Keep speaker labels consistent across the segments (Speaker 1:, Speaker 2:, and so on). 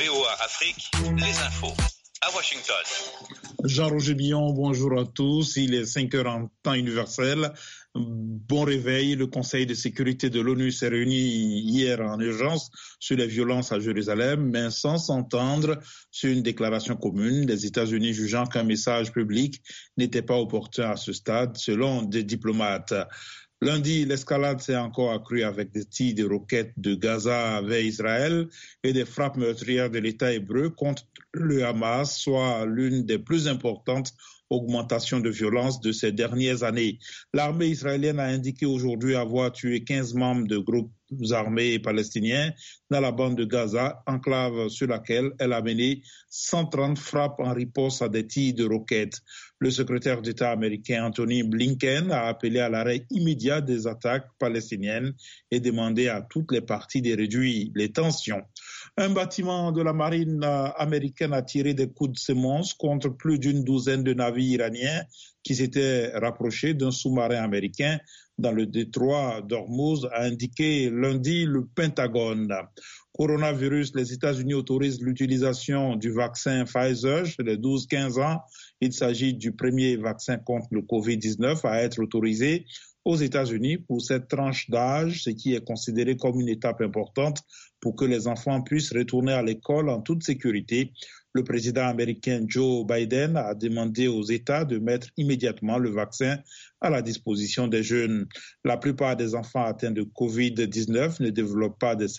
Speaker 1: VOA Afrique, les infos. À Washington.
Speaker 2: Jean-Roger Billon, bonjour à tous. Il est 5h en temps universel. Bon réveil. Le Conseil de sécurité de l'ONU s'est réuni hier en urgence sur les violences à Jérusalem, mais sans s'entendre sur une déclaration commune, les États-Unis jugeant qu'un message public n'était pas opportun à ce stade, selon des diplomates. Lundi, l'escalade s'est encore accrue avec des tirs de roquettes de Gaza vers Israël et des frappes meurtrières de l'État hébreu contre le Hamas, soit l'une des plus importantes augmentations de violence de ces dernières années. L'armée israélienne a indiqué aujourd'hui avoir tué 15 membres de groupes armés palestiniens dans la bande de Gaza, enclave sur laquelle elle a mené 130 frappes en riposte à des tirs de roquettes. Le secrétaire d'État américain Anthony Blinken a appelé à l'arrêt immédiat des attaques palestiniennes et demandé à toutes les parties de réduire les tensions. Un bâtiment de la marine américaine a tiré des coups de semonce contre plus d'une douzaine de navires iraniens qui s'étaient rapprochés d'un sous-marin américain dans le détroit d'Ormuz, a indiqué lundi le Pentagone. Coronavirus, les États-Unis autorisent l'utilisation du vaccin Pfizer chez les 12-15 ans. Il s'agit du premier vaccin contre le Covid-19 à être autorisé aux États-Unis pour cette tranche d'âge, ce qui est considéré comme une étape importante pour que les enfants puissent retourner à l'école en toute sécurité. Le président américain Joe Biden a demandé aux États de mettre immédiatement le vaccin à la disposition des jeunes. La plupart des enfants atteints de Covid-19 ne développent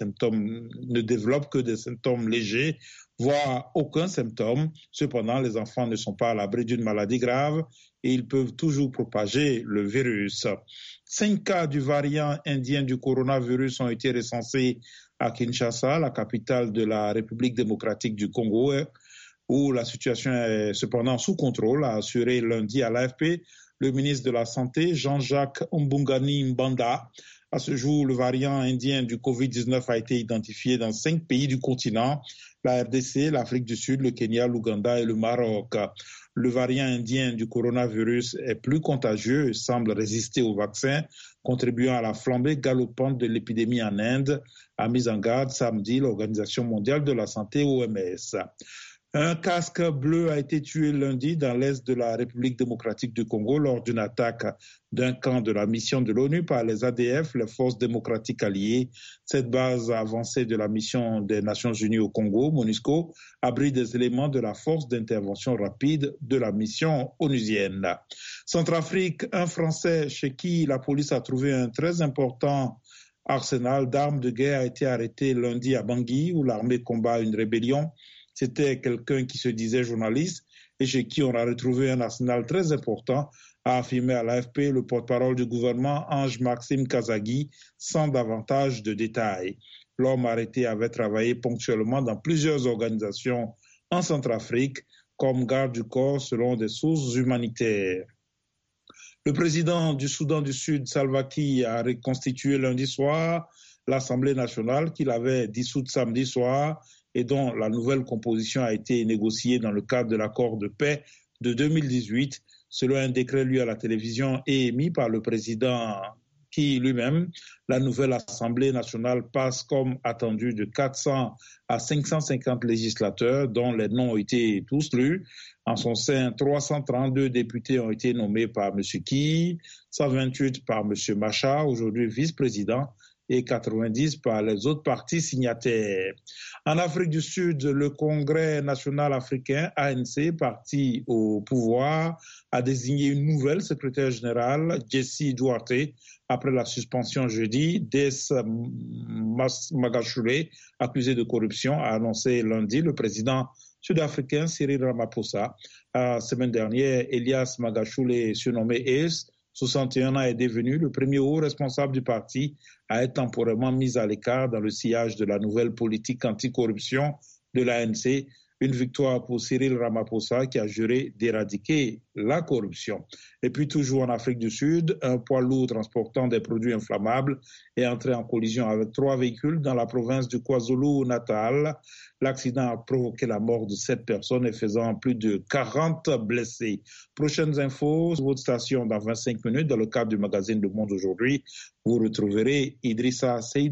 Speaker 2: que des symptômes légers, voire aucun symptôme. Cependant, les enfants ne sont pas à l'abri d'une maladie grave et ils peuvent toujours propager le virus. 5 cas du variant indien du coronavirus ont été recensés à Kinshasa, la capitale de la République démocratique du Congo, où la situation est cependant sous contrôle, a assuré lundi à l'AFP le ministre de la Santé, Jean-Jacques Mbungani Mbanda. À ce jour, le variant indien du Covid-19 a été identifié dans 5 pays du continent, la RDC, l'Afrique du Sud, le Kenya, l'Ouganda et le Maroc. Le variant indien du coronavirus est plus contagieux et semble résister au vaccin, contribuant à la flambée galopante de l'épidémie en Inde, a mis en garde samedi l'Organisation mondiale de la santé, OMS. Un casque bleu a été tué lundi dans l'est de la République démocratique du Congo lors d'une attaque d'un camp de la mission de l'ONU par les ADF, les forces démocratiques alliées. Cette base avancée de la mission des Nations Unies au Congo, MONUSCO, abrite des éléments de la force d'intervention rapide de la mission onusienne. Centrafrique, un Français chez qui la police a trouvé un très important arsenal d'armes de guerre a été arrêté lundi à Bangui, où l'armée combat une rébellion. C'était quelqu'un qui se disait journaliste et chez qui on a retrouvé un arsenal très important, a affirmé à l'AFP le porte-parole du gouvernement Ange-Maxime Kazagui, sans davantage de détails. L'homme arrêté avait travaillé ponctuellement dans plusieurs organisations en Centrafrique comme garde du corps selon des sources humanitaires. Le président du Soudan du Sud, Salva Kiir, a reconstitué lundi soir l'Assemblée nationale qu'il avait dissoute samedi soir et dont la nouvelle composition a été négociée dans le cadre de l'accord de paix de 2018, selon un décret lu à la télévision et émis par le président qui lui-même, la nouvelle Assemblée nationale passe comme attendu de 400 à 550 législateurs dont les noms ont été tous lus. En son sein, 332 députés ont été nommés par M. Kiir, 128 par M. Macha, aujourd'hui vice-président, et 90 par les autres partis signataires. En Afrique du Sud, le Congrès national africain, ANC, parti au pouvoir, a désigné une nouvelle secrétaire générale, Jessie Duarte, après la suspension jeudi d'Es Magashule, accusé de corruption, a annoncé lundi le président sud-africain Cyril Ramaphosa. La semaine dernière, Elias Magashule, surnommé Ace, 61 ans, est devenu le premier haut responsable du parti à être temporairement mis à l'écart dans le sillage de la nouvelle politique anticorruption de l'ANC. Une victoire pour Cyril Ramaphosa qui a juré d'éradiquer la corruption. Et puis toujours en Afrique du Sud, un poids lourd transportant des produits inflammables est entré en collision avec 3 véhicules dans la province du KwaZulu-Natal. L'accident a provoqué la mort de 7 personnes et faisant plus de 40 blessés. Prochaines infos sur votre station dans 25 minutes dans le cadre du magazine Le Monde aujourd'hui. Vous retrouverez Idrissa Seydou.